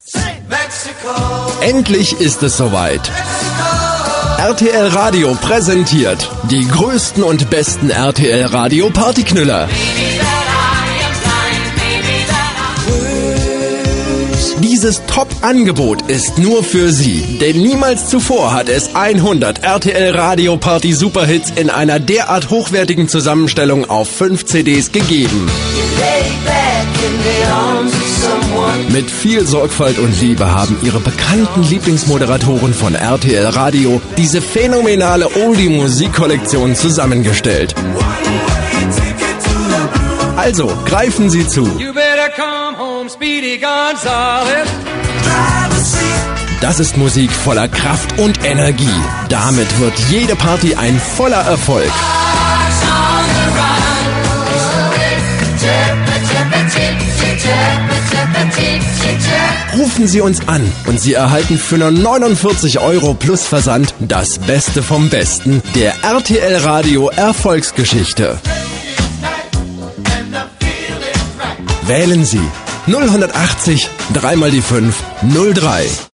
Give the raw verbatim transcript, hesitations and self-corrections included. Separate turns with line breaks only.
Endlich ist es soweit. R T L Radio präsentiert die größten und besten R T L Radio Partyknüller. Dieses Top-Angebot ist nur für Sie, denn niemals zuvor hat es hundert R T L Radio Party Superhits in einer derart hochwertigen Zusammenstellung auf fünf C Ds gegeben. Mit viel Sorgfalt und Liebe haben Ihre bekannten Lieblingsmoderatoren von R T L Radio diese phänomenale Oldie-Musikkollektion zusammengestellt. Also, greifen Sie zu. Das ist Musik voller Kraft und Energie. Damit wird jede Party ein voller Erfolg. Rufen Sie uns an und Sie erhalten für nur neunundvierzig Euro plus Versand das Beste vom Besten der R T L Radio Erfolgsgeschichte. Wählen Sie null achtzig, dreimal die fünf, null drei.